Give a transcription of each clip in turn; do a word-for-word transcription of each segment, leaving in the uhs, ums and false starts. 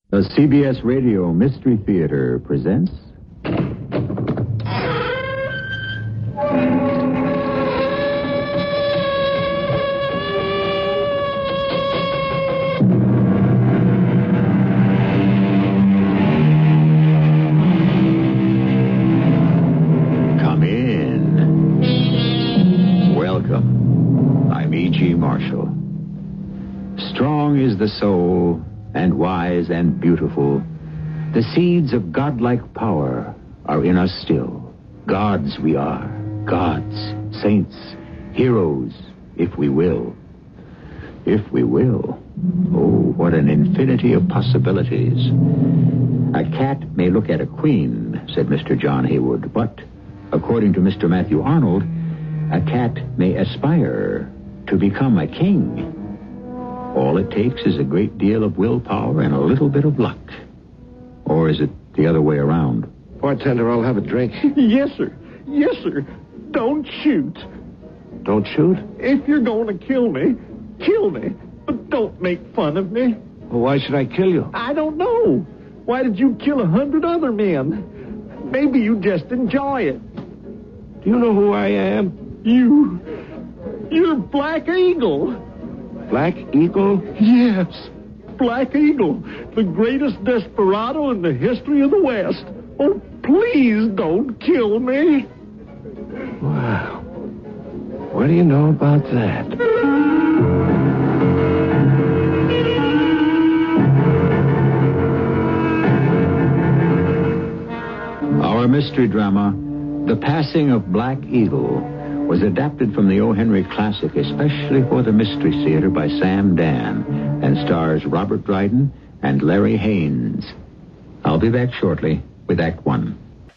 The C B S Radio Mystery Theater presents... Come in. Welcome. I'm E G. Marshall. Strong is the soul... and wise and beautiful, the seeds of godlike power are in us still. Gods we are, gods, saints, heroes, if we will. If we will. Oh, what an infinity of possibilities. A cat may look at a queen, said Mister John Haywood, but, according to Mister Matthew Arnold, a cat may aspire to become a king. All it takes is a great deal of willpower and a little bit of luck. Or is it the other way around? Bartender, I'll have a drink. Yes, sir. Yes, sir. Don't shoot. Don't shoot? If you're going to kill me, kill me. But don't make fun of me. Well, why should I kill you? I don't know. Why did you kill a hundred other men? Maybe you just enjoy it. Do you know who I am? You... You're Black Eagle. Black Eagle? Yes, Black Eagle, the greatest desperado in the history of the West. Oh, please don't kill me. Wow. What do you know about that? Our mystery drama, The Passing of Black Eagle, was adapted from the O. Henry classic, especially for the Mystery Theater by Sam Dan, and stars Robert Dryden and Larry Haynes. I'll be back shortly with Act One.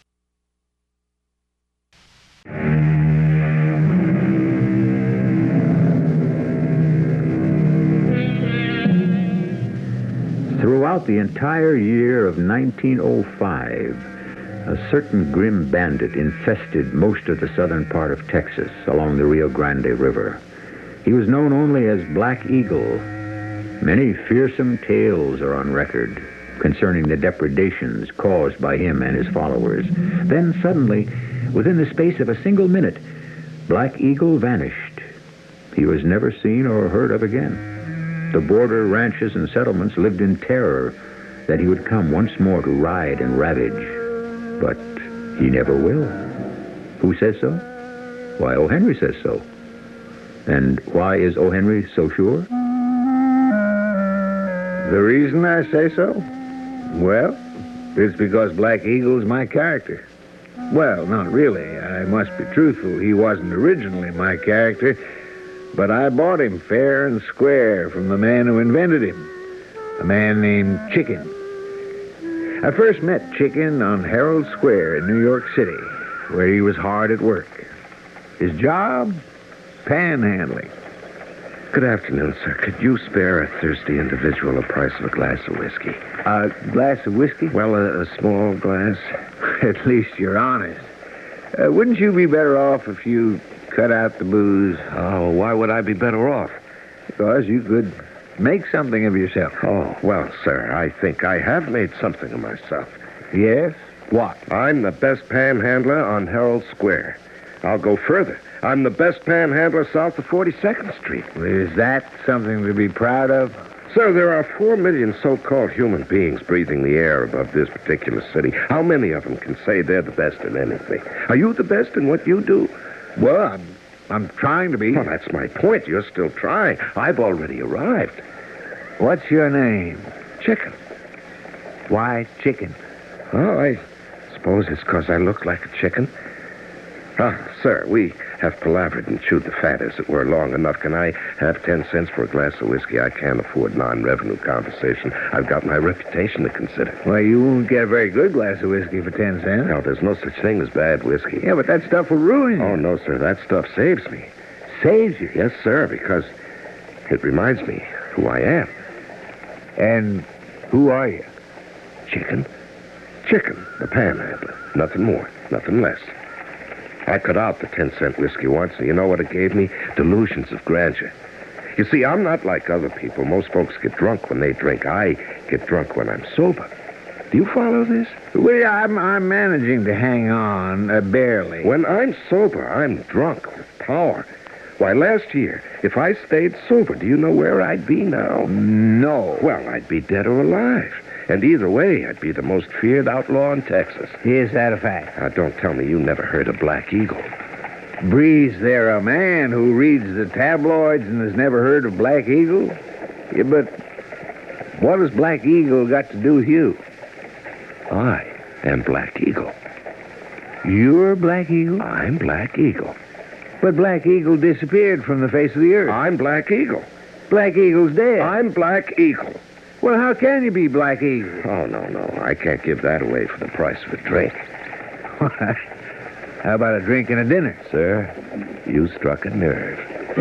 Throughout the entire year of nineteen oh five, a certain grim bandit infested most of the southern part of Texas along the Rio Grande River. He was known only as Black Eagle. Many fearsome tales are on record concerning the depredations caused by him and his followers. Then suddenly, within the space of a single minute, Black Eagle vanished. He was never seen or heard of again. The border ranches and settlements lived in terror that he would come once more to ride and ravage. But he never will. Who says so? Why, O. Henry says so. And why is O. Henry so sure? The reason I say so? Well, it's because Black Eagle's my character. Well, not really. I must be truthful. He wasn't originally my character, but I bought him fair and square from the man who invented him, a man named Chicken. I first met Chicken on Herald Square in New York City, where he was hard at work. His job? Panhandling. Good afternoon, sir. Could you spare a thirsty individual the price of a glass of whiskey? A glass of whiskey? Well, a, a small glass. At least you're honest. Uh, wouldn't you be better off if you cut out the booze? Oh, why would I be better off? Because you could make something of yourself. Oh, well, sir, I think I have made something of myself. Yes? What? I'm the best panhandler on Herald Square. I'll go further. I'm the best panhandler south of forty-second Street. Is that something to be proud of? Sir, there are four million so-called human beings breathing the air above this particular city. How many of them can say they're the best in anything? Are you the best in what you do? Well, I'm, I'm trying to be. Well, that's my point. You're still trying. I've already arrived. What's your name? Chicken. Why Chicken? Oh, I suppose it's because I look like a chicken. Ah, sir, we have palavered and chewed the fat, as it were, long enough. Can I have ten cents for a glass of whiskey? I can't afford non-revenue conversation. I've got my reputation to consider. Well, you won't get a very good glass of whiskey for ten cents. No, there's no such thing as bad whiskey. Yeah, but that stuff will ruin you. Oh, no, sir, that stuff saves me. Saves you? Yes, sir, because it reminds me who I am. And who are you? Chicken. Chicken, the panhandler. Nothing more, nothing less. I cut out the ten-cent whiskey once, and you know what it gave me? Delusions of grandeur. You see, I'm not like other people. Most folks get drunk when they drink. I get drunk when I'm sober. Do you follow this? Well, I'm, I'm managing to hang on, uh, barely. When I'm sober, I'm drunk with power. Why, last year, if I stayed sober, do you know where I'd be now? No. Well, I'd be dead or alive. And either way, I'd be the most feared outlaw in Texas. Is that a fact? Now, don't tell me you never heard of Black Eagle. Breeze, there a man who reads the tabloids and has never heard of Black Eagle? Yeah, but what has Black Eagle got to do with you? I am Black Eagle. You're Black Eagle? I'm Black Eagle. But Black Eagle disappeared from the face of the earth. I'm Black Eagle. Black Eagle's dead. I'm Black Eagle. Well, how can you be Black Eagle? Oh, no, no. I can't give that away for the price of a drink. How about a drink and a dinner? Sir, you struck a nerve.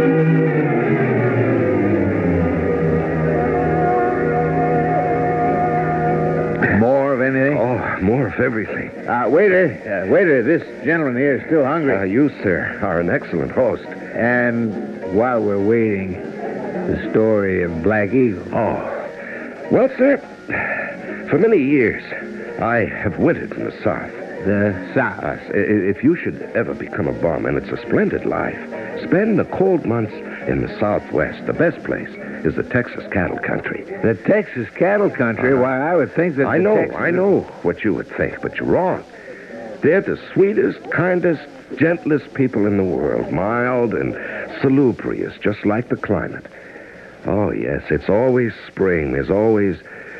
More of anything? Oh, more of everything. Uh, waiter, uh, waiter, this gentleman here is still hungry. Uh, you, sir, are an excellent host. And while we're waiting, the story of Black Eagle. Oh. Well, sir, for many years, I have wintered in the South. The South? Uh, if you should ever become a barman, it's a splendid life. Spend the cold months in the Southwest. The best place is the Texas cattle country. The Texas cattle country? Uh, Why, I would think that I the know, Texas... I know what you would think, but you're wrong. They're the sweetest, kindest, gentlest people in the world. Mild and salubrious, just like the climate. Oh, yes, it's always spring. There's always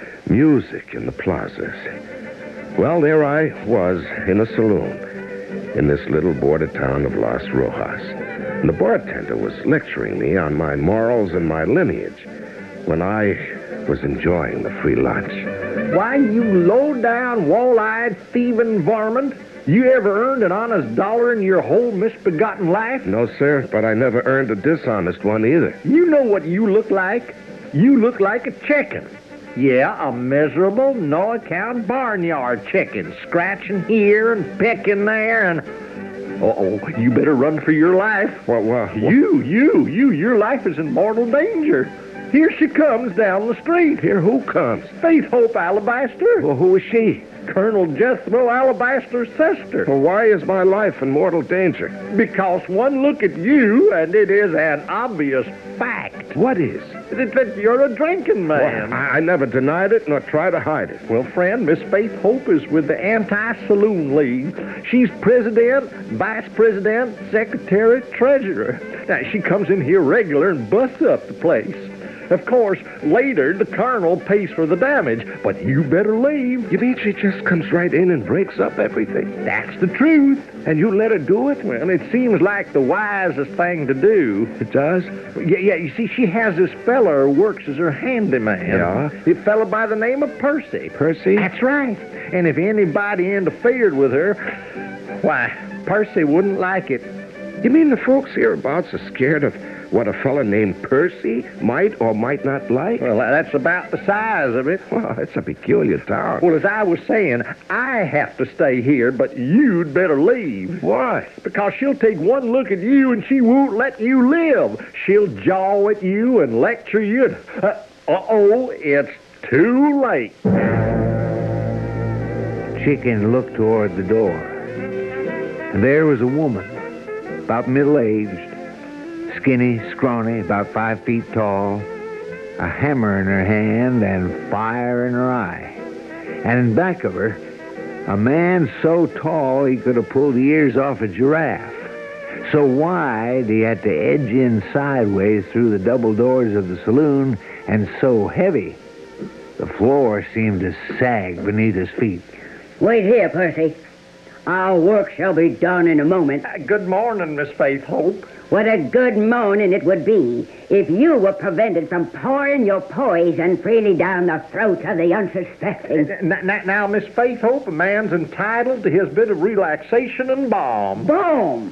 music in the plazas. Well, there I was in a saloon in this little border town of Las Rojas. And the bartender was lecturing me on my morals and my lineage when I was enjoying the free lunch. Why, you low-down, wall-eyed, thieving varmint, you ever earned an honest dollar in your whole misbegotten life? No, sir, but I never earned a dishonest one either. You know what you look like? You look like a chicken. Yeah, a miserable, no-account barnyard chicken, scratching here and pecking there, and... Uh-oh, you better run for your life. What, what, what? You, you, you, your life is in mortal danger. Here she comes down the street. Here, who comes? Faith Hope Alabaster. Well, who is she? Colonel Jethro Alabaster's sister. Well, why is my life in mortal danger? Because one look at you, and it is an obvious fact. What is? That, that you're a drinking man. Well, I, I never denied it, nor tried to hide it. Well, friend, Miss Faith Hope is with the Anti-Saloon League. She's president, vice president, secretary, treasurer. Now, she comes in here regular and busts up the place. Of course, later, the colonel pays for the damage, but you better leave. You mean she just comes right in and breaks up everything? That's the truth. And you let her do it? Well, it seems like the wisest thing to do. It does? Yeah, yeah, you see, she has this fella who works as her handyman. Yeah? A fella by the name of Percy. Percy? That's right. And if anybody interfered with her, why, Percy wouldn't like it. You mean the folks hereabouts are scared of what a fella named Percy might or might not like? Well, that's about the size of it. Well, it's a peculiar town. Well, as I was saying, I have to stay here, but you'd better leave. Why? Because she'll take one look at you and she won't let you live. She'll jaw at you and lecture you. And, uh, uh-oh, it's too late. Chicken looked toward the door. And there was a woman, about middle-aged, skinny, scrawny, about five feet tall, a hammer in her hand and fire in her eye. And in back of her, a man so tall he could have pulled the ears off a giraffe. So wide he had to edge in sideways through the double doors of the saloon, and so heavy the floor seemed to sag beneath his feet. Wait here, Percy. Our work shall be done in a moment. Uh, good morning, Miss Faith Hope. What a good morning it would be if you were prevented from pouring your poison freely down the throats of the unsuspecting. Now, now, now, Miss Faith Hope, a man's entitled to his bit of relaxation and balm. Boom!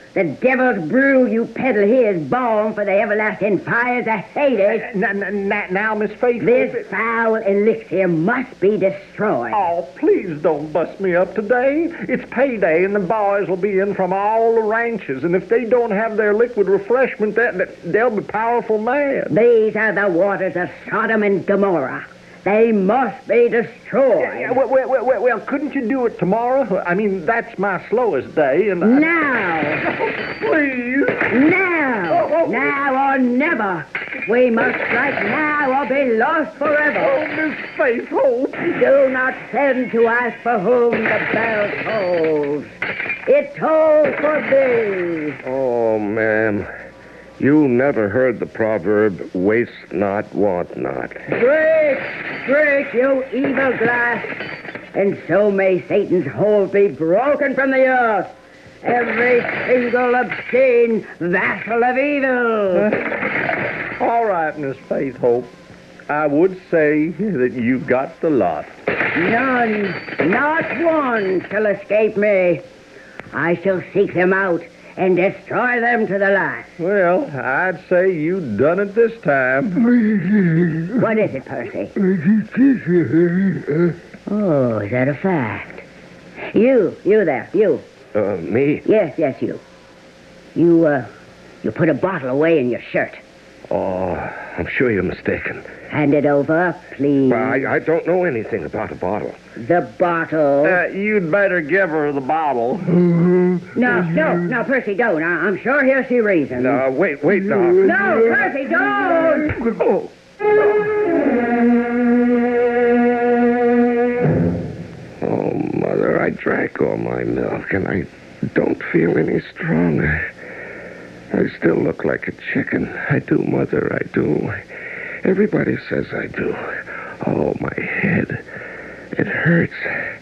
The devil's brew you peddle here is balm for the everlasting fires of Hades. Now, now, now, Miss Faith. This foul elixir must be destroyed. Oh, please don't bust me up today. It's payday, and the boys will be in from all the ranches. And if they don't have their liquid refreshment, that, that they'll be powerful mad. These are the waters of Sodom and Gomorrah. They must be destroyed. Yeah, yeah, well, well, well, well, couldn't you do it tomorrow? I mean, that's my slowest day, and... I... Now! Please! Now! Oh, oh. Now or never! We must strike now or be lost forever! Oh, Miss Faith Hope! Do not send to us for whom the bell tolls. It tolls for thee! Oh, ma'am. You never heard the proverb, waste not, want not. Break! Break, you evil glass! And so may Satan's hold be broken from the earth. Every single obscene vassal of evil. All right, Miss Faith Hope. I would say that you got the lot. None, not one shall escape me. I shall seek them out and destroy them to the last. Well, I'd say you done it this time. What is it, Percy? Oh, is that a fact? You, you there, you. Uh, me? Yes, yes, you. You, uh, you put a bottle away in your shirt. Oh, I'm sure you're mistaken. Hand it over, please. Well, I, I don't know anything about a bottle. The bottle. Uh, you'd better give her the bottle. No, no, no, Percy, don't. I, I'm sure he'll see reason. No, wait, wait, now. No, Percy, don't! Oh. Oh, Mother, I drank all my milk, and I don't feel any stronger. I still look like a chicken. I do, Mother, I do. Everybody says I do. Oh, my head. It hurts.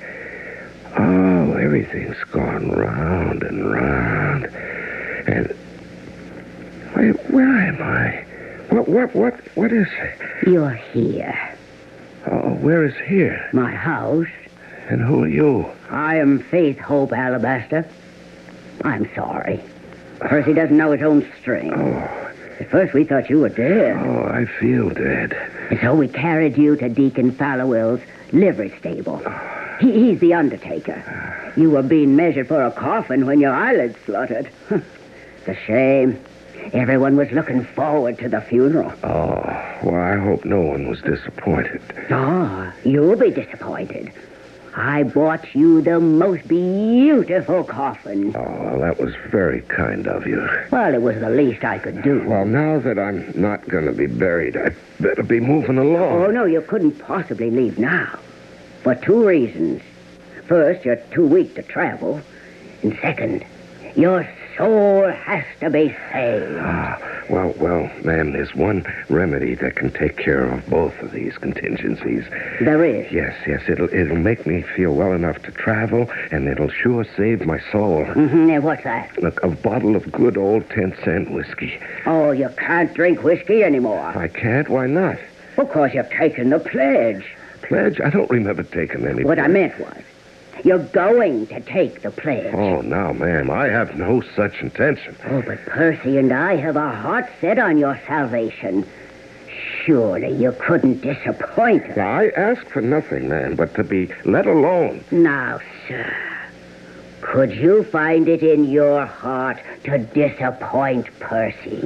Oh, everything's gone round and round. And... Wait, where am I? What, what, what, what is it? You're here. Oh, where is here? My house. And who are you? I am Faith Hope Alabaster. I'm sorry. Percy doesn't know his own strength. Oh. At first we thought you were dead. Oh, I feel dead. And so we carried you to Deacon Fallowell's livery stable. He, he's the undertaker. You were being measured for a coffin when your eyelids fluttered. It's a shame. Everyone was looking forward to the funeral. Oh, well, I hope no one was disappointed. Oh, you'll be disappointed. I bought you the most beautiful coffin. Oh, well, that was very kind of you. Well, it was the least I could do. Well, now that I'm not going to be buried, I'd better be moving along. Oh, no, you couldn't possibly leave now. For two reasons. First, you're too weak to travel. And second, your soul has to be saved. Ah, well, well, ma'am, there's one remedy that can take care of both of these contingencies. There is? Yes, yes, it'll it'll make me feel well enough to travel, and it'll sure save my soul. Mm-hmm. Now, what's that? Look, a bottle of good old ten-cent whiskey. Oh, you can't drink whiskey anymore. I can't? Why not? Of course, you've taken the pledge. Pledge? I don't remember taking any What pledge. I meant was, you're going to take the pledge. Oh, now, ma'am, I have no such intention. Oh, but Percy and I have our hearts set on your salvation. Surely you couldn't disappoint us. Now, I ask for nothing, ma'am, but to be let alone. Now, sir, could you find it in your heart to disappoint Percy?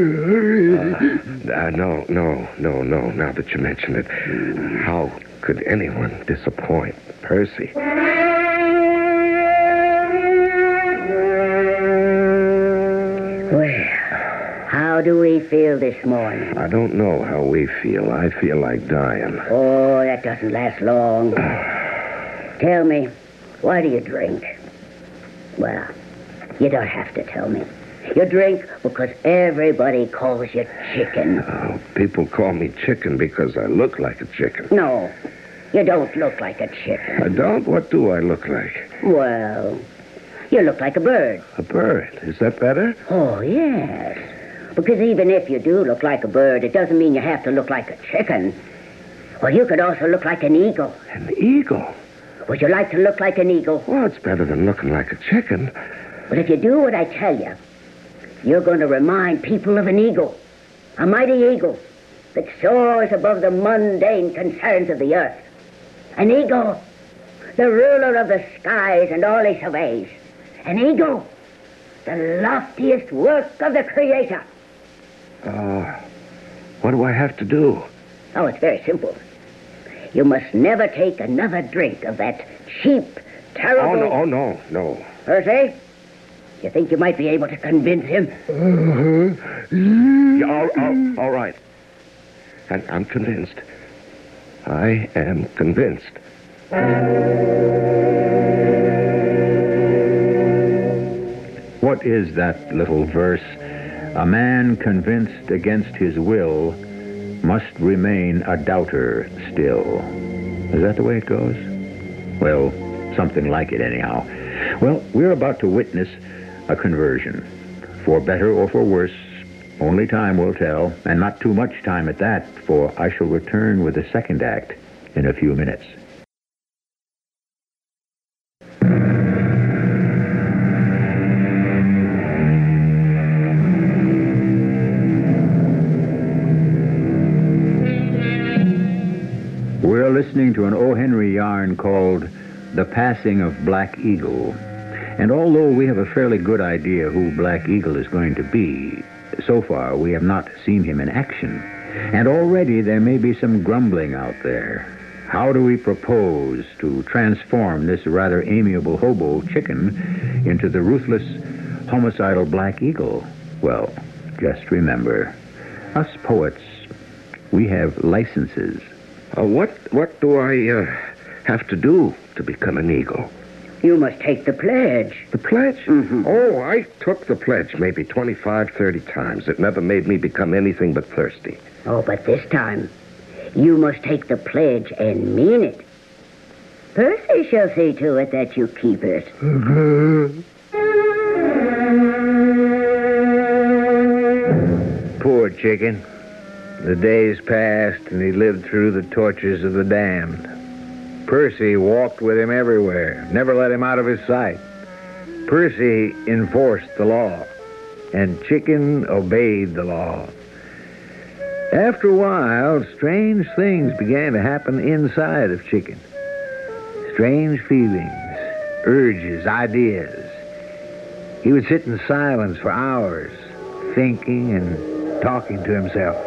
Uh, uh, no, no, no, no, now that you mention it. How could anyone disappoint Percy? Well, how do we feel this morning? I don't know how we feel. I feel like dying. Oh, that doesn't last long. Tell me, why do you drink? Well, you don't have to tell me. You drink because everybody calls you chicken. Oh, people call me chicken because I look like a chicken. No, you don't look like a chicken. I don't? What do I look like? Well, you look like a bird. A bird. Is that better? Oh, yes. Because even if you do look like a bird, it doesn't mean you have to look like a chicken. Well, you could also look like an eagle. An eagle? Would you like to look like an eagle? Well, it's better than looking like a chicken. But if you do what I tell you, you're going to remind people of an eagle, a mighty eagle that soars above the mundane concerns of the earth. An eagle, the ruler of the skies and all he surveys. An eagle, the loftiest work of the Creator. Uh, what do I have to do? Oh, it's very simple. You must never take another drink of that cheap, terrible... Oh, no, oh, no, no. Percy, you think you might be able to convince him? Yeah, all, all, all right. And I'm convinced. I am convinced. What is that little verse? A man convinced against his will must remain a doubter still. Is that the way it goes? Well, something like it anyhow. Well, we're about to witness a conversion. For better or for worse, only time will tell, and not too much time at that, for I shall return with the second act in a few minutes. We're listening to an O. Henry yarn called The Passing of Black Eagle. And although we have a fairly good idea who Black Eagle is going to be, so far we have not seen him in action. And already there may be some grumbling out there. How do we propose to transform this rather amiable hobo chicken into the ruthless, homicidal Black Eagle? Well, just remember, us poets, we have licenses. Uh, what what do I uh, have to do to become an eagle? You must take the pledge. The pledge? Mm-hmm. Oh, I took the pledge maybe twenty-five, thirty times. It never made me become anything but thirsty. Oh, but this time, you must take the pledge and mean it. Percy shall see to it that you keep it. Poor chicken. The days passed, and he lived through the tortures of the damned. Percy walked with him everywhere, never let him out of his sight. Percy enforced the law, and Chicken obeyed the law. After a while, strange things began to happen inside of Chicken. Strange feelings, urges, ideas. He would sit in silence for hours, thinking and talking to himself.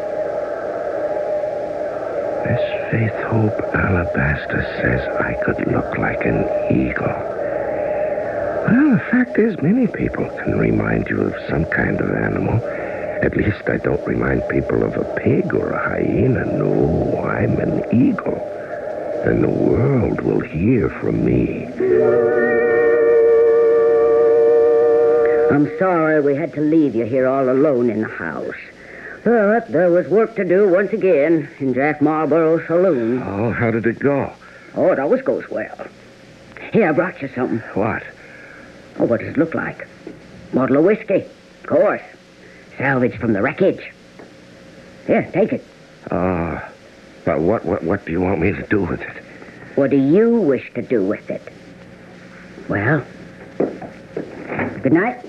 Miss Faith Hope Alabaster says I could look like an eagle. Well, the fact is, many people can remind you of some kind of animal. At least I don't remind people of a pig or a hyena. No, I'm an eagle. And the world will hear from me. I'm sorry we had to leave you here all alone in the house. But there was work to do once again in Jack Marlborough's saloon. Oh, how did it go? Oh, it always goes well. Here, I brought you something. What? Oh, what does it look like? Bottle of whiskey, of course. Salvaged from the wreckage. Here, take it. Uh, but what, what, what do you want me to do with it? What do you wish to do with it? Well, good night.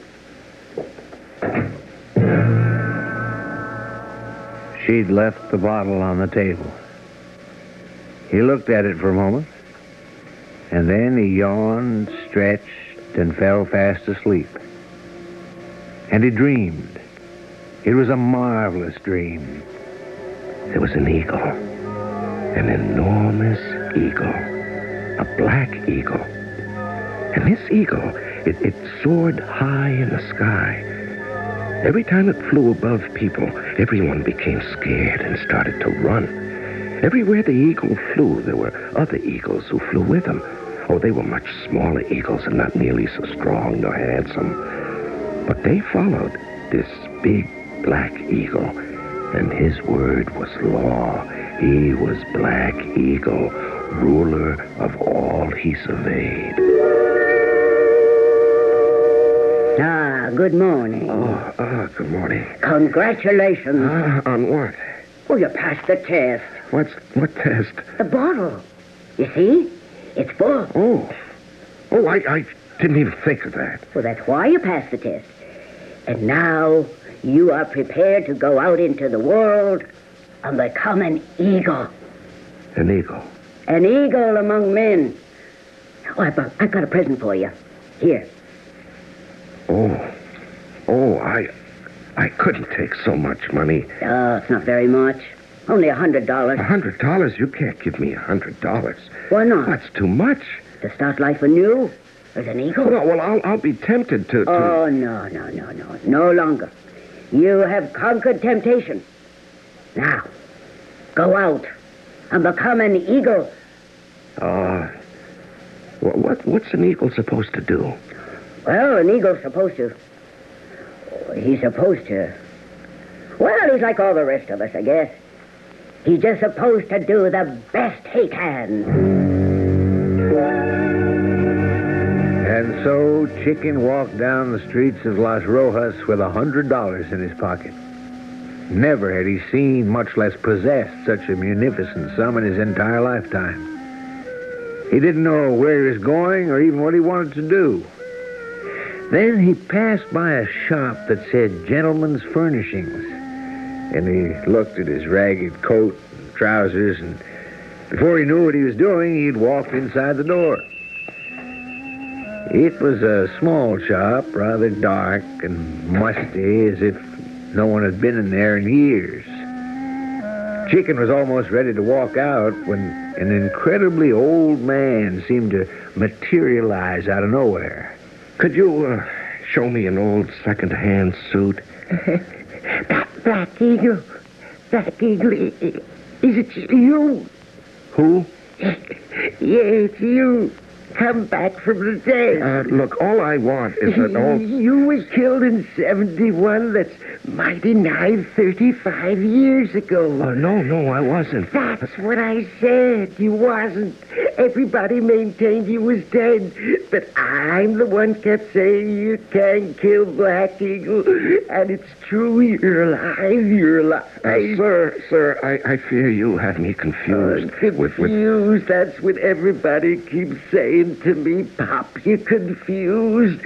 She'd left the bottle on the table. He looked at it for a moment, and then he yawned, stretched, and fell fast asleep. And he dreamed. It was a marvelous dream. There was an eagle. An enormous eagle. A black eagle. And this eagle, it, it soared high in the sky. Every time it flew above people, everyone became scared and started to run. Everywhere the eagle flew, there were other eagles who flew with him. Oh, they were much smaller eagles and not nearly so strong nor handsome. But they followed this big black eagle, and his word was law. He was Black Eagle, ruler of all he surveyed. Ah, good morning. Oh, uh, good morning. Congratulations. Uh, on what? Oh, you passed the test. What's, what test? The bottle. You see? It's full. Oh. Oh, I, I Didn't even think of that. Well, that's why you passed the test. And now you are prepared to go out into the world and become an eagle. An eagle? An eagle among men. Oh, I've got, I've got a present for you. Here. Oh. Oh, I... I couldn't take so much money. Oh, it's not very much. Only a hundred dollars. A hundred dollars? You can't give me a hundred dollars. Why not? That's too much. To start life anew as an eagle? Well, well I'll, I'll be tempted to, to... Oh, no, no, no, no. No longer. You have conquered temptation. Now, go out and become an eagle. Uh, what, what, what's an eagle supposed to do? Well, an eagle's supposed to... He's supposed to... Well, he's like all the rest of us, I guess. He's just supposed to do the best he can. And so Chicken walked down the streets of Las Rojas with a hundred dollars in his pocket. Never had he seen, much less possessed, such a munificent sum in his entire lifetime. He didn't know where he was going or even what he wanted to do. Then he passed by a shop that said Gentleman's Furnishings. And he looked at his ragged coat and trousers, and before he knew what he was doing, he'd walked inside the door. It was a small shop, rather dark and musty, as if no one had been in there in years. Chicken was almost ready to walk out when an incredibly old man seemed to materialize out of nowhere. Could you uh, show me an old second-hand suit? Black Eagle. Black Eagle. Is it you? Who? Yeah, it's you. Come back from the dead. Uh, look, all I want is an old... You were killed in seventy-one. That's mighty nigh thirty-five years ago. Uh, no, no, I wasn't. That's what I said. You wasn't. Everybody maintained you was dead. But I'm the one kept saying you can't kill Black Eagle. And it's true. You're alive. You're alive. Uh, sir, sir, I, I fear you had me confused. Uh, confused. With, with... That's what everybody keeps saying to me. Pop, you're confused.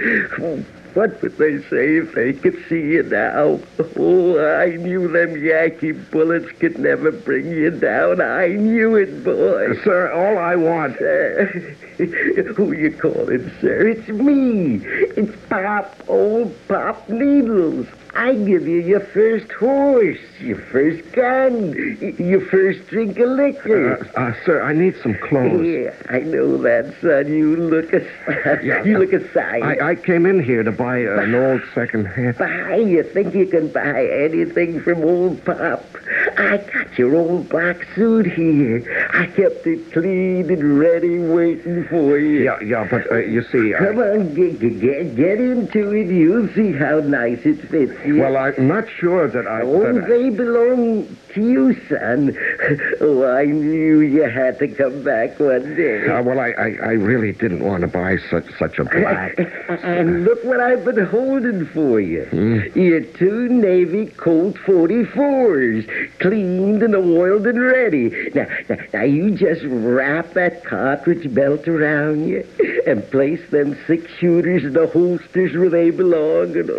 What would they say if they could see you now? Oh, I knew them Yankee bullets could never bring you down. I knew it, boy. Uh, sir, all I want... Sir, who you calling, sir? It's me. It's Pop, old Pop Needles. I give you your first horse, your first gun, your first drink of liquor. Uh, uh, sir, I need some clothes. Yeah, I know that, son. You look a Yeah, you look a sight. I, I came in here to buy an old second-hand... Buy? You think you can buy anything from old Pop? I got your old black suit here. I kept it clean and ready, waiting for you. Yeah, yeah, but uh, you see... I... Come on, get, get, get into it. You'll see how nice it fits you. Well, I'm not sure that I... Oh, that I... they belong to you, son. Oh, I knew you had to come back one day. Uh, well, I, I, I really didn't want to buy such such a black... And look what I've been holding for you. Hmm? Your two Navy Colt forty-fours, cleaned and oiled and ready. Now, now, now, you just wrap that cartridge belt around you and place them six-shooters in the holsters where they belong. And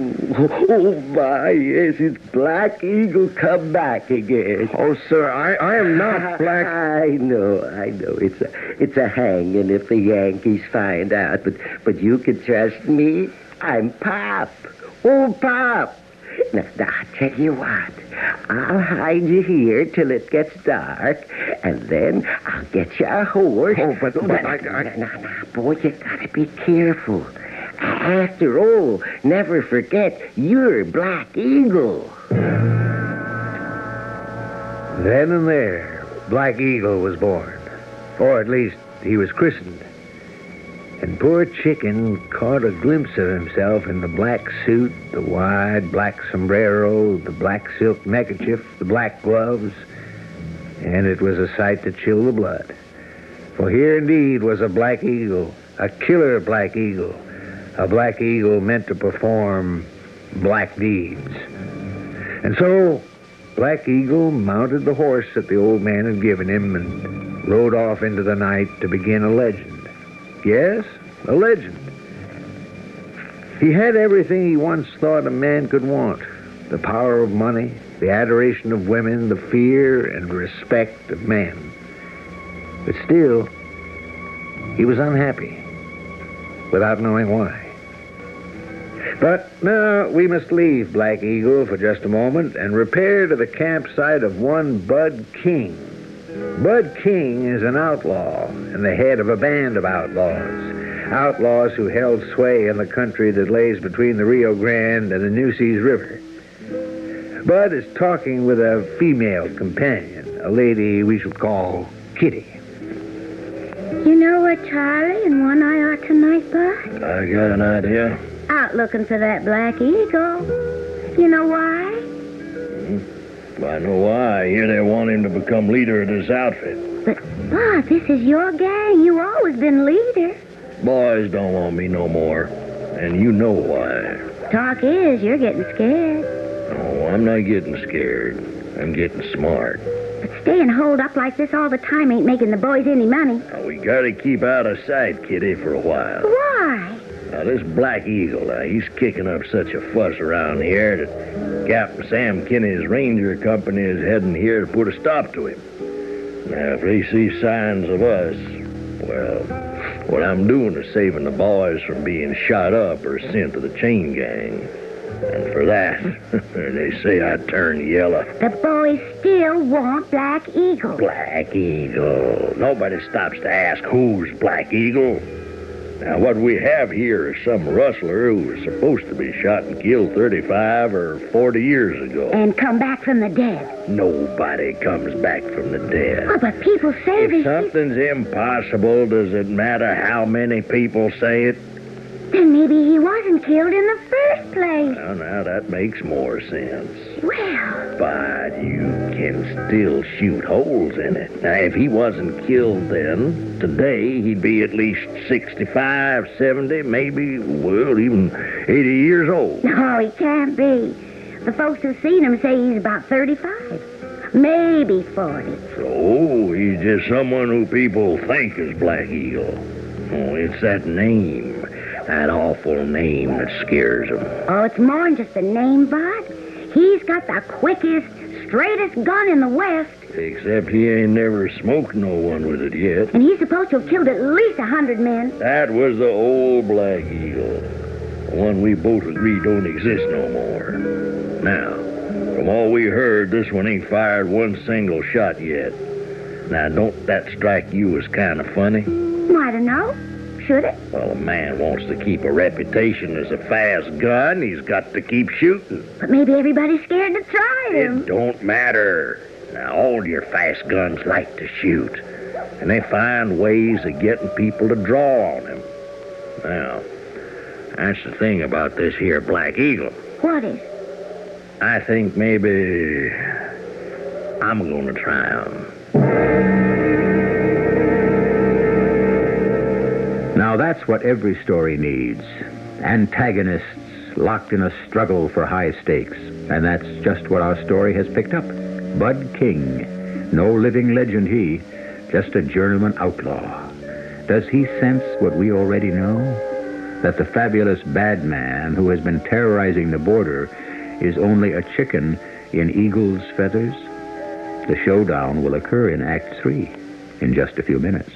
oh, oh my, yes, it's Black Eagle come back again. Oh, sir, I, I am not black... I know, I know. It's a, it's a hanging if the Yankees find out. But, but you can trust me. I'm Pop. Oh, Pop. Now, now, I'll tell you what. I'll hide you here till it gets dark, and then I'll get you a horse. Oh, but, but now, I... I... now, now, now, boy, you gotta be careful. After all, never forget, you're Black Eagle. Then and there, Black Eagle was born. Or at least, he was christened. And poor Chicken caught a glimpse of himself in the black suit, the wide black sombrero, the black silk neckerchief, the black gloves. And it was a sight to chill the blood. For here indeed was a Black Eagle, a killer Black Eagle, a Black Eagle meant to perform black deeds. And so, Black Eagle mounted the horse that the old man had given him and rode off into the night to begin a legend. Yes, a legend. He had everything he once thought a man could want. The power of money, the adoration of women, the fear and respect of men. But still, he was unhappy, without knowing why. But no, we must leave Black Eagle for just a moment and repair to the campsite of one Bud King. Bud King is an outlaw and the head of a band of outlaws. Outlaws who held sway in the country that lays between the Rio Grande and the Nueces River. Bud is talking with a female companion, a lady we shall call Kitty. You know where Charlie and One Eye are tonight, Bud? I got an idea. Out looking for that Black Eagle. You know why? Hmm. I know why. I hear they want him to become leader of this outfit. But, Bud, this is your gang. You always been leader. Boys don't want me no more. And you know why. Talk is, you're getting scared. No, I'm not getting scared. I'm getting smart. But staying holed up like this all the time ain't making the boys any money. Now, we gotta keep out of sight, Kitty, for a while. Why? Now, this Black Eagle, now, he's kicking up such a fuss around here that Captain Sam Kinney's Ranger Company is heading here to put a stop to him. Now, if they see signs of us, well, what I'm doing is saving the boys from being shot up or sent to the chain gang. And for that, they say I turn yellow. The boys still want Black Eagle. Black Eagle. Nobody stops to ask who's Black Eagle. Now, what we have here is some rustler who was supposed to be shot and killed thirty-five or forty years ago. And come back from the dead. Nobody comes back from the dead. Oh, but people say If this... something's impossible, does it matter how many people say it? Then maybe he wasn't killed in the first place. Well, now that makes more sense. Well... But you can still shoot holes in it. Now, if he wasn't killed then, today he'd be at least sixty-five, seventy, maybe, well, even eighty years old. No, he can't be. The folks who've seen him say he's about thirty-five. Maybe forty. So, he's just someone who people think is Black Eagle. Oh, it's that name. That awful name that scares him. Oh, it's more than just a name, Bud. He's got the quickest, straightest gun in the West. Except he ain't never smoked no one with it yet. And he's supposed to have killed at least a hundred men. That was the old Black Eagle. The one we both agree don't exist no more. Now, from all we heard, this one ain't fired one single shot yet. Now, don't that strike you as kind of funny? I don't know. Should it? Well, a man wants to keep a reputation as a fast gun. He's got to keep shooting. But maybe everybody's scared to try him. It don't matter. Now, all your fast guns like to shoot. And they find ways of getting people to draw on them. Now, that's the thing about this here Black Eagle. What is? I think maybe I'm going to try him. Now that's what every story needs. Antagonists locked in a struggle for high stakes. And that's just what our story has picked up. Bud King. No living legend he, just a journeyman outlaw. Does he sense what we already know? That the fabulous bad man who has been terrorizing the border is only a chicken in eagle's feathers? The showdown will occur in Act Three in just a few minutes.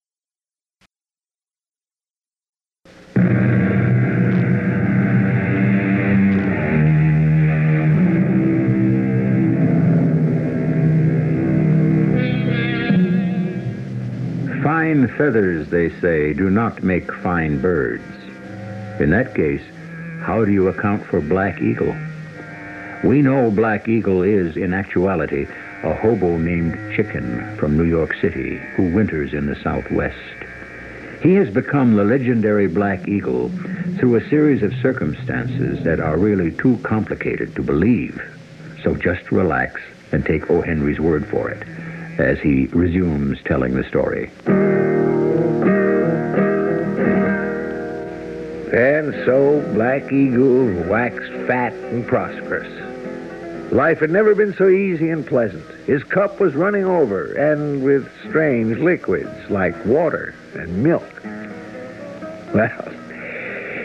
Fine feathers, they say, do not make fine birds. In that case, how do you account for Black Eagle? We know Black Eagle is, in actuality, a hobo named Chicken from New York City who winters in the Southwest. He has become the legendary Black Eagle through a series of circumstances that are really too complicated to believe. So just relax and take O. Henry's word for it as he resumes telling the story. And so Black Eagle waxed fat and prosperous. Life had never been so easy and pleasant. His cup was running over, and with strange liquids like water and milk. Well,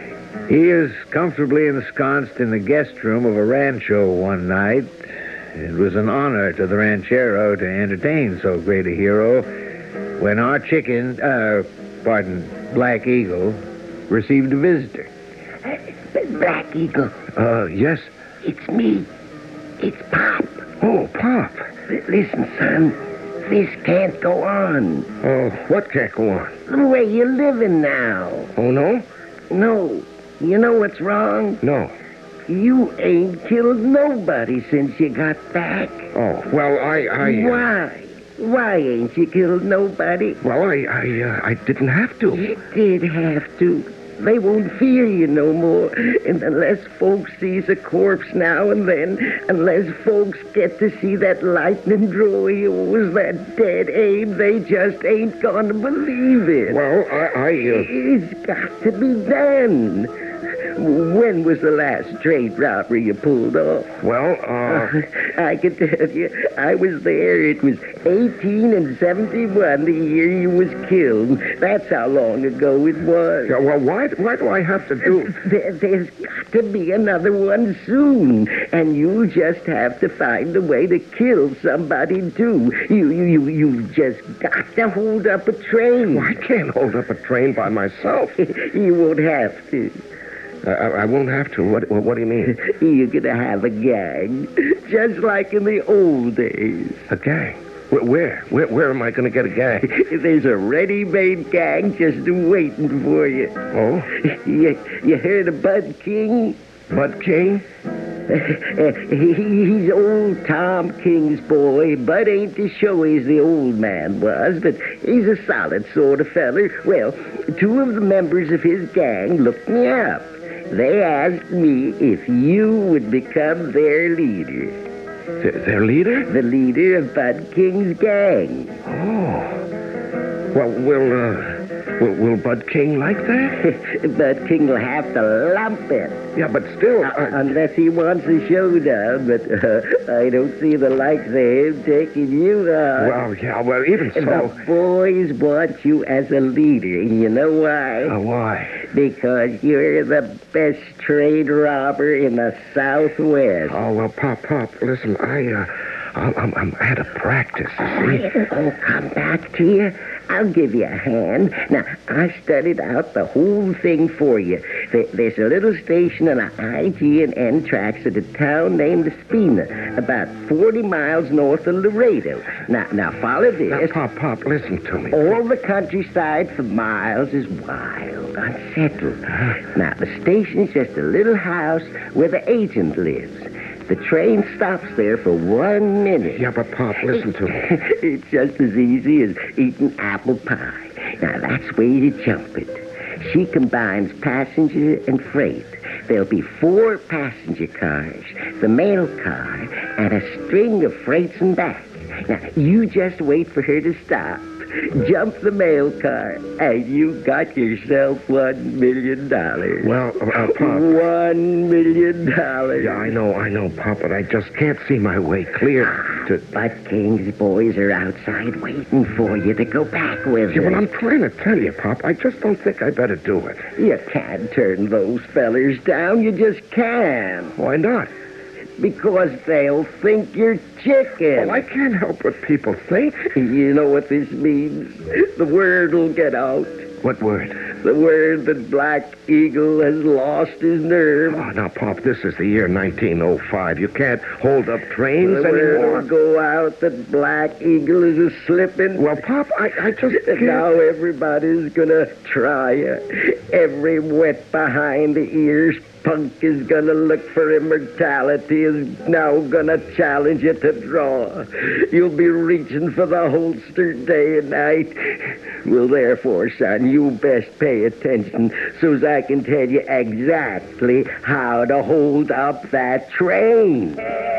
He is comfortably ensconced in the guest room of a rancho one night. It was an honor to the ranchero to entertain so great a hero when our chicken, uh, pardon, Black Eagle, received a visitor. Black Eagle, Uh, yes? it's me. It's Pop. Oh, Pop. L- listen, son, this can't go on. Oh, what can't go on? The way you're living now. Oh, no? No, you know what's wrong? No. You ain't killed nobody since you got back. Oh, well, I... I uh, Why? Why ain't you killed nobody? Well, I... I, uh, I didn't have to. You did have to. They won't fear you no more. And unless folks sees a corpse now and then, unless folks get to see that lightning draw he was that dead Abe, they just ain't gonna believe it. Well, I... I uh... It's got to be done. When was the last train robbery you pulled off? Well, uh... I can tell you, I was there. It was eighteen and seventy-one, the year you was killed. That's how long ago it was. yeah, well, why, why do I have to do... There, there's got to be another one soon, and you just have to find a way to kill somebody too. You, you, you, you've just got to hold up a train. Well, I can't hold up a train by myself. You won't have to. I, I I won't have to. What, what, what do you mean? You're gonna have a gang, just like in the old days. A gang? Where? Where, where, where am I going to get a gang? There's a ready-made gang just waiting for you. Oh? You, you heard of Bud King? Bud King? He's old Tom King's boy. Bud ain't to show he's the old man was, but he's a solid sort of feller. Well, two of the members of his gang looked me up. They asked me if you would become their leader. Th- their leader? The leader of Bud King's gang. Oh. Well, will, uh, will, will Bud King like that? Bud King will have to lump it. Yeah, but still... Uh, Uh, unless he wants a showdown, but uh, I don't see the likes of him taking you on. well, yeah, well, even so... The boys want you as a leader, and you know why? Uh, why? Because you're the best train robber in the Southwest. Oh, well, Pop, Pop, listen, I, uh... I'm, I'm, I'm out of practice, you see. Oh, come back to you. I'll give you a hand. Now, I studied out the whole thing for you. There- There's a little station on the I G and N tracks at a town named Espina, about forty miles north of Laredo. Now, now follow Now, this. Pop, Pop, listen to me. All the countryside for miles is wild, unsettled. Now, the station's just a little house where the agent lives. The train stops there for one minute. Yeah, but Pop, listen to me. It's just as easy as eating apple pie. Now, that's where you jump it. She combines passenger and freight. There'll be four passenger cars, the mail car, and a string of freights and back. Now, you just wait for her to stop. Jump the mail car, and you got yourself one million dollars. Well, uh, uh, Pop... One million dollars. Yeah, I know, I know, Pop, but I just can't see my way clear to... Bud King's boys are outside waiting for you to go back with Yeah, them. well, I'm trying to tell you, Pop. I just don't think I better do it. You can't turn those fellers down. You just can't. Why not? Because they'll think you're chicken. Well, I can't help what people think. You know what this means? The word will get out. What word? The word that Black Eagle has lost his nerve. Oh, now, Pop, this is the year nineteen oh five. You can't hold up trains The word anymore. will go out that Black Eagle is a slipping. Well, Pop, I, I just And can't... now everybody's gonna try you. Every wet behind the ears punk is gonna look for immortality, is now gonna challenge you to draw. You'll be reaching for the holster day and night. Well, therefore, son, you best pay attention so's I can tell you exactly how to hold up that train.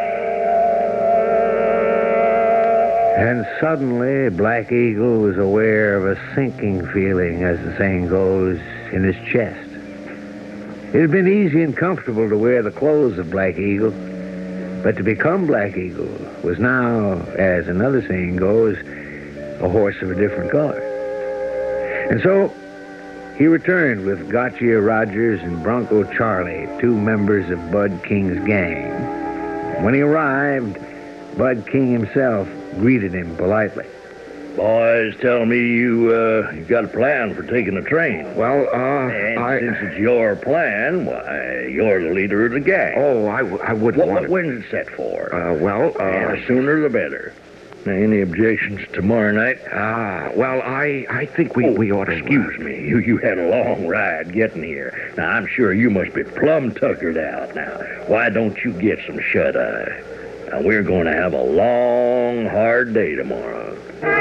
And suddenly, Black Eagle was aware of a sinking feeling, as the saying goes, in his chest. It had been easy and comfortable to wear the clothes of Black Eagle, but to become Black Eagle was now, as another saying goes, a horse of a different color. And so, he returned with Gotcha Rogers and Bronco Charlie, two members of Bud King's gang. When he arrived, Bud King himself greeted him politely. Boys tell me you, uh, you got a plan for taking the train. Well, uh, And I... since it's your plan, why, you're the leader of the gang. Oh, I, w- I wouldn't What, want what, to... when's it set for? Uh, well, uh... And the sooner the better. Now, any objections tomorrow night? Ah, well, I, I think we, we ought to... Excuse me. You, you had a long ride getting here. Now, I'm sure you must be plumb tuckered out. Now, why don't you get some shut-eye? Now, we're going to have a long, hard day tomorrow.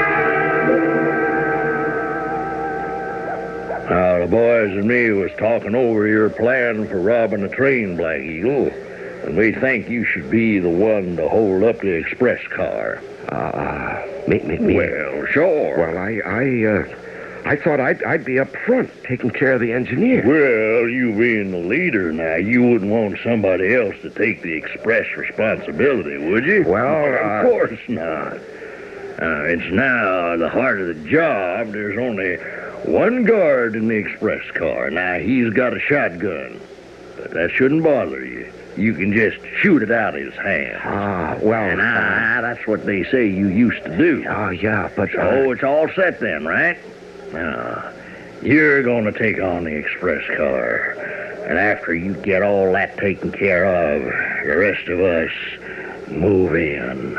Now, the boys and me was talking over your plan for robbing the train, Black Eagle, and we think you should be the one to hold up the express car. Uh, me, me, me. Well, sure. Well, I, I, uh... I thought I'd, I'd be up front, taking care of the engineer. Well, you being the leader now, you wouldn't want somebody else to take the express responsibility, would you? Well, of uh, course not. Uh, it's now the heart of the job. There's only one guard in the express car. Now, he's got a shotgun, but that shouldn't bother you. You can just shoot it out of his hand. Ah, well... And ah, that's what they say you used to do. Oh, yeah, but... So Uh, it's all set then, right? Now, you're going to take on the express car. And after you get all that taken care of, the rest of us move in.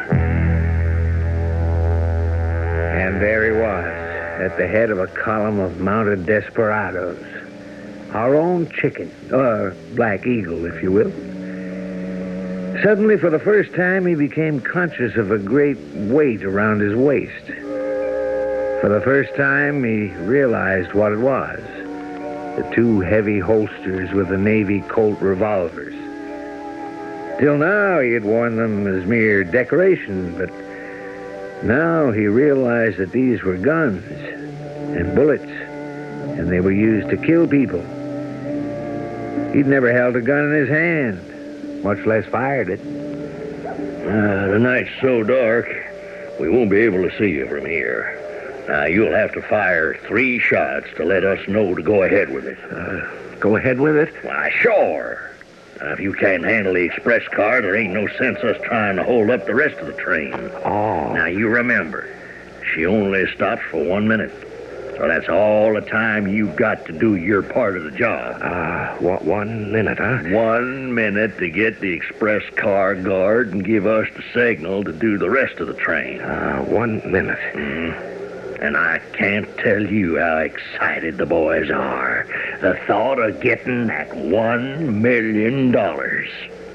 And there he was, at the head of a column of mounted desperados. Our own chicken, or Black Eagle, if you will. Suddenly, for the first time, he became conscious of a great weight around his waist. For the first time, he realized what it was. The two heavy holsters with the Navy Colt revolvers. Till now, he had worn them as mere decoration, but now he realized that these were guns and bullets, and they were used to kill people. He'd never held a gun in his hand, much less fired it. Uh, the night's so dark, we won't be able to see you from here. Now, you'll have to fire three shots to let us know to go ahead with it. uh, go ahead with it? Why, sure. Now, if you can't handle the express car, there ain't no sense us trying to hold up the rest of the train. Oh. Now, you remember, she only stops for one minute. So that's all the time you've got to do your part of the job. Uh, what, one minute, huh? One minute to get the express car guard and give us the signal to do the rest of the train. Uh, one minute. Mm. And I can't tell you how excited the boys are. The thought of getting that one million dollars.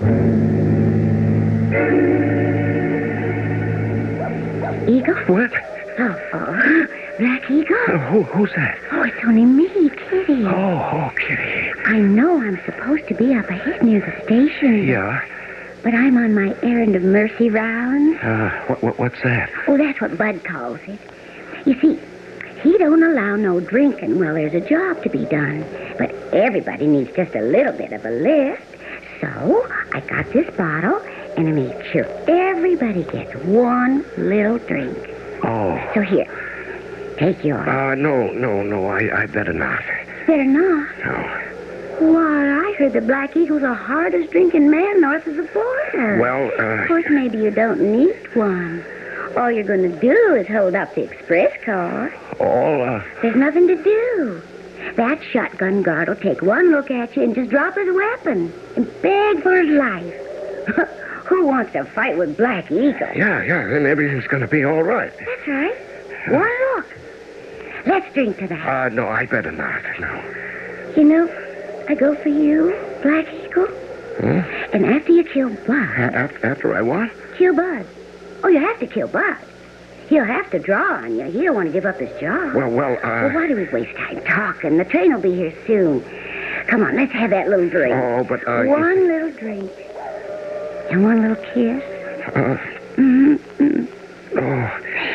Eagle? What? Oh, oh. Black Eagle? Uh, who, who's that? Oh, it's only me, Kitty. Oh, oh, Kitty. I know I'm supposed to be up ahead near the station. Yeah? But I'm on my errand of mercy round. Uh, what, what, what's that? Oh, that's what Bud calls it. You see, he don't allow no drinking while there's a job to be done. But everybody needs just a little bit of a lift. So I got this bottle, and I made sure everybody gets one little drink. Oh. So here, take yours. Uh, no, no, no, I, I better not. Better not. No. Why, I heard the Black Eagle's the hardest drinking man north of the border. Well, uh... Of course, maybe you don't need one. All you're going to do is hold up the express car. All, uh... There's nothing to do. That shotgun guard will take one look at you and just drop his weapon and beg for his life. Who wants to fight with Black Eagle? Yeah, yeah, then everything's gonna be all right. That's right. One look. Let's drink to that. Uh, no, I better not, no. You know, I go for you, Black Eagle. Huh? And after you kill Bud... After, after I what? Kill Bud. Oh, you have to kill Bud. He'll have to draw on you. He don't want to give up his job. Well, well, uh... Well, why do we waste time talking? The train will be here soon. Come on, let's have that little drink. Oh, but, uh... One little drink. And one little kiss. Uh... Mm-hmm. Oh.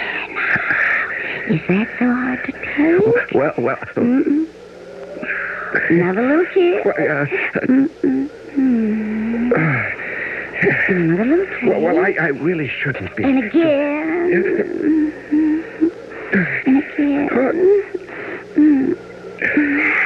Is that so hard to take? Well, well... Mm-mm. Another little kiss. Well, uh... Mm-mm. Mm. And another little kiss. Well, well, I, I really shouldn't be... And again. Mm-hmm. And again. Mm.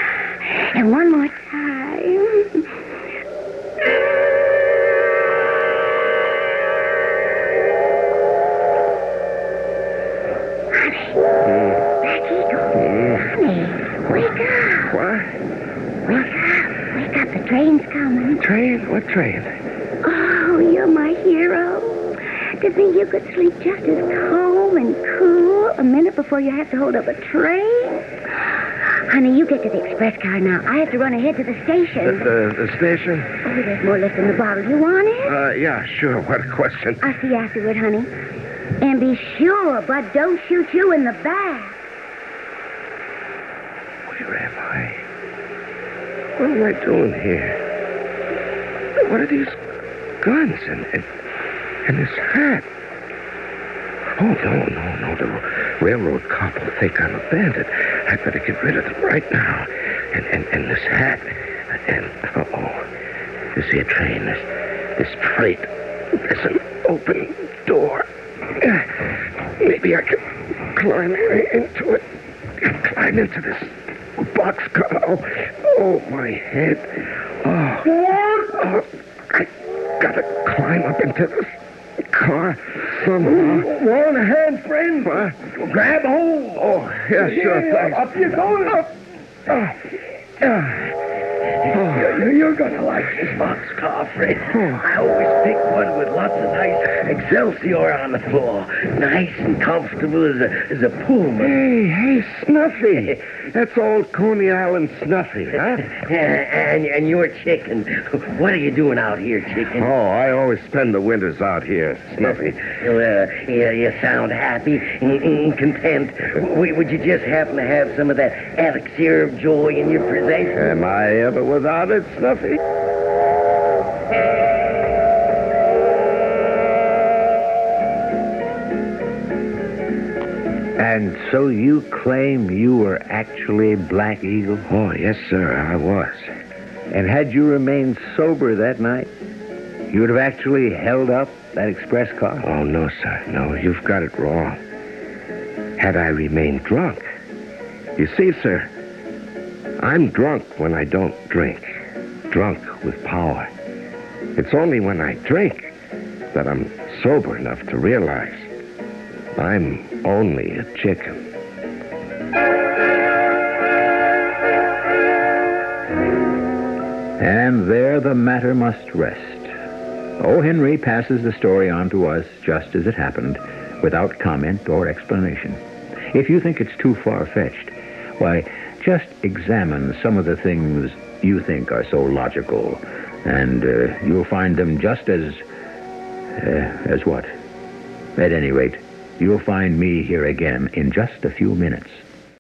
Train? What train? Oh, you're my hero. To think you could sleep just as calm and cool a minute before you have to hold up a train. Honey, you get to the express car now. I have to run ahead to the The, station. the, the station? Oh, there's more left in the bottle. You want it? Uh, yeah, sure. What a question. I'll see you afterward, honey. And be sure, Bud don't shoot you in the back. Where am I? What am I doing here? What are these guns and, and, and this hat? Oh, no, no, no. The railroad cop will think I'm a bandit. I'd better get rid of them right now. And, and, and this hat. And, uh-oh. This here train, this, this freight. There's an open door. Maybe I can climb into it. Climb into this boxcar. Oh, oh, my head. Oh, oh, I gotta climb up into this car somehow. Want a hand, friend? What? Grab hold. Oh, yeah, sure, Yeah, thanks. up you go. Up. Oh. You're, you're gonna like this boxcar, friend. I always pick one with lots of nice Excelsior on the floor. Nice and comfortable as a, as a Pullman. Hey, hey, Snuffy. That's old Coney Island Snuffy, huh? and, and you're Chicken. What are you doing out here, Chicken? Oh, I always spend the winters out here, Snuffy. Well, yeah, you sound happy and, and content. W- would you just happen to have some of that elixir of joy in your possession? Am I ever without it, Snuffy? And so you claim you were actually Black Eagle? Oh, yes, sir, I was. And had you remained sober that night, you would have actually held up that express car? Oh, no, sir. No, you've got it wrong. Had I remained drunk. You see, sir, I'm drunk when I don't drink. Drunk with power. It's only when I drink that I'm sober enough to realize I'm only a chicken. And there the matter must rest. O. Henry passes the story on to us just as it happened, without comment or explanation. If you think it's too far-fetched, why, just examine some of the things you think are so logical, and uh, you'll find them just as... Uh, as what? At any rate, you'll find me here again in just a few minutes.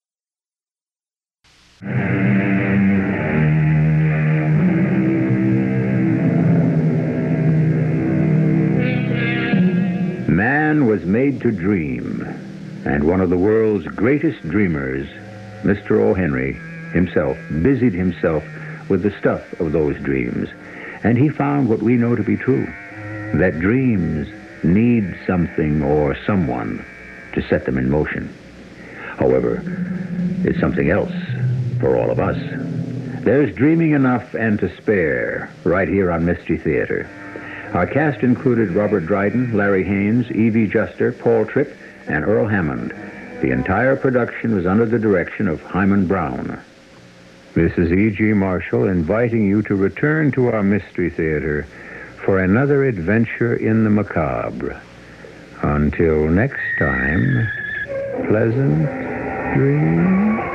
Man was made to dream, and one of the world's greatest dreamers, Mister O. Henry, himself, busied himself with the stuff of those dreams, and he found what we know to be true, that dreams need something or someone to set them in motion. However, it's something else for all of us. There's dreaming enough and to spare right here on Mystery Theater. Our cast included Robert Dryden, Larry Haynes, Evie Juster, Paul Tripp, and Earl Hammond. The entire production was under the direction of Hyman Brown. This is E G. Marshall inviting you to return to our Mystery Theater for another adventure in the macabre. Until next time, pleasant dreams.